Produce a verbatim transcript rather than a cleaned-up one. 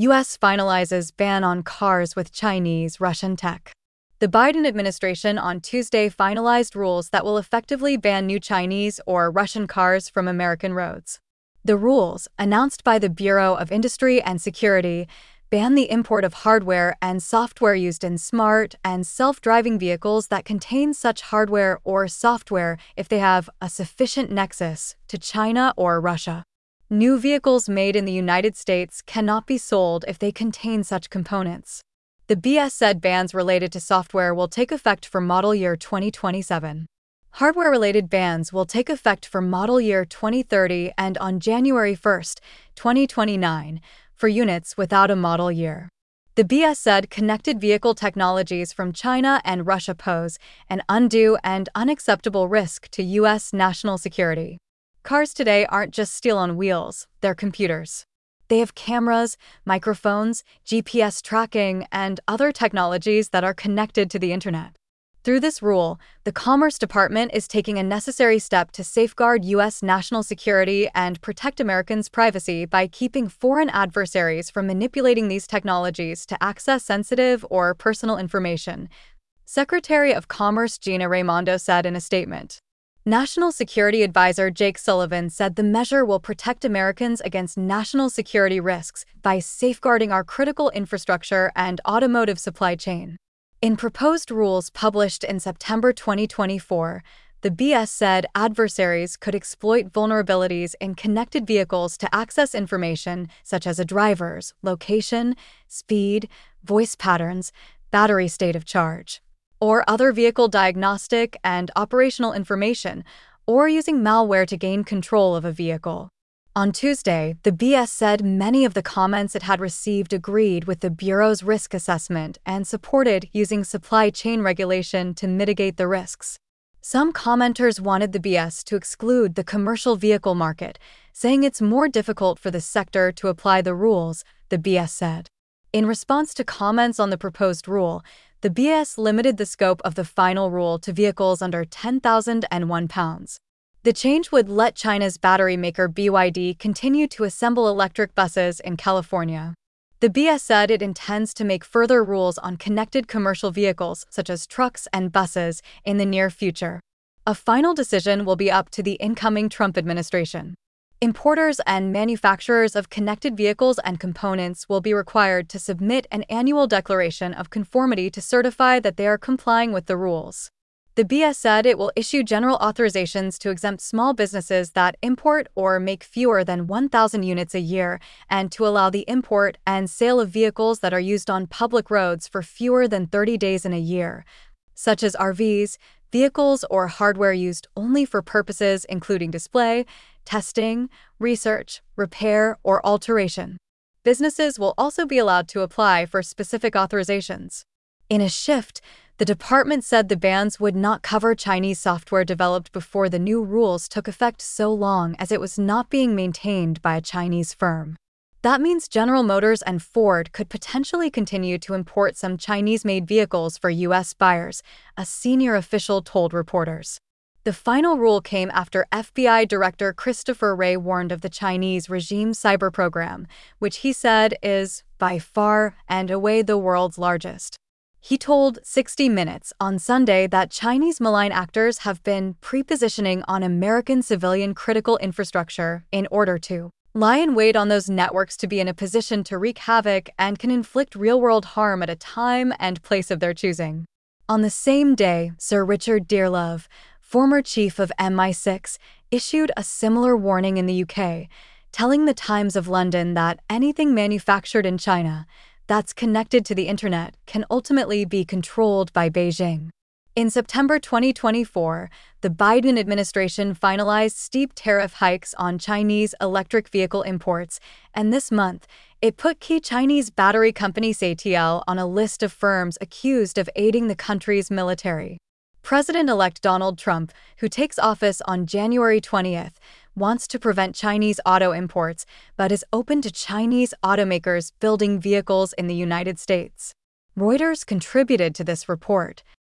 U S finalizes ban on cars with Chinese, Russian tech. The Biden administration on Tuesday finalized rules that will effectively ban new Chinese or Russian cars from American roads. The rules, announced by the Bureau of Industry and Security, ban the import of hardware and software used in smart and self-driving vehicles that contain such hardware or software if they have a sufficient nexus to China or Russia. New vehicles made in the United States cannot be sold if they contain such components. The B S said bans related to software will take effect for model year twenty twenty-seven. Hardware-related bans will take effect for model year twenty thirty and on January first, twenty twenty-nine, for units without a model year. The B S said connected vehicle technologies from China and Russia pose an undue and unacceptable risk to U S national security. Cars today aren't just steel on wheels, they're computers. They have cameras, microphones, G P S tracking, and other technologies that are connected to the internet. Through this rule, the Commerce Department is taking a necessary step to safeguard U S national security and protect Americans' privacy by keeping foreign adversaries from manipulating these technologies to access sensitive or personal information, Secretary of Commerce Gina Raimondo said in a statement. National Security Advisor Jake Sullivan said the measure will protect Americans against national security risks by safeguarding our critical infrastructure and automotive supply chain. In proposed rules published in September twenty twenty-four, the B S said adversaries could exploit vulnerabilities in connected vehicles to access information such as a driver's location, speed, voice patterns, battery state of charge, or other vehicle diagnostic and operational information, or using malware to gain control of a vehicle. On Tuesday, the B S said many of the comments it had received agreed with the Bureau's risk assessment and supported using supply chain regulation to mitigate the risks. Some commenters wanted the B S to exclude the commercial vehicle market, saying it's more difficult for the sector to apply the rules, the B S said. In response to comments on the proposed rule, the B S limited the scope of the final rule to vehicles under ten thousand one pounds. The change would let China's battery maker B Y D continue to assemble electric buses in California. The B S said it intends to make further rules on connected commercial vehicles such as trucks and buses in the near future. A final decision will be up to the incoming Trump administration. Importers and manufacturers of connected vehicles and components will be required to submit an annual declaration of conformity to certify that they are complying with the rules. The B S said it will issue general authorizations to exempt small businesses that import or make fewer than one thousand units a year and to allow the import and sale of vehicles that are used on public roads for fewer than thirty days in a year, such as R Vs, vehicles or hardware used only for purposes including display, testing, research, repair, or alteration. Businesses will also be allowed to apply for specific authorizations. In a shift, the department said the bans would not cover Chinese software developed before the new rules took effect so long as it was not being maintained by a Chinese firm. That means General Motors and Ford could potentially continue to import some Chinese-made vehicles for U S buyers, a senior official told reporters. The final rule came after F B I Director Christopher Wray warned of the Chinese regime's cyber program, which he said is, by far and away, the world's largest. He told sixty minutes on Sunday that Chinese malign actors have been pre-positioning on American civilian critical infrastructure in order to lie in wait on those networks to be in a position to wreak havoc and can inflict real-world harm at a time and place of their choosing. On the same day, Sir Richard Dearlove, former chief of M I six, issued a similar warning in the U K, telling the Times of London that anything manufactured in China that's connected to the internet can ultimately be controlled by Beijing. In September twenty twenty-four, the Biden administration finalized steep tariff hikes on Chinese electric vehicle imports, and this month, it put key Chinese battery company C A T L on a list of firms accused of aiding the country's military. President-elect Donald Trump, who takes office on January twentieth, wants to prevent Chinese auto imports, but is open to Chinese automakers building vehicles in the United States. Reuters contributed to this report.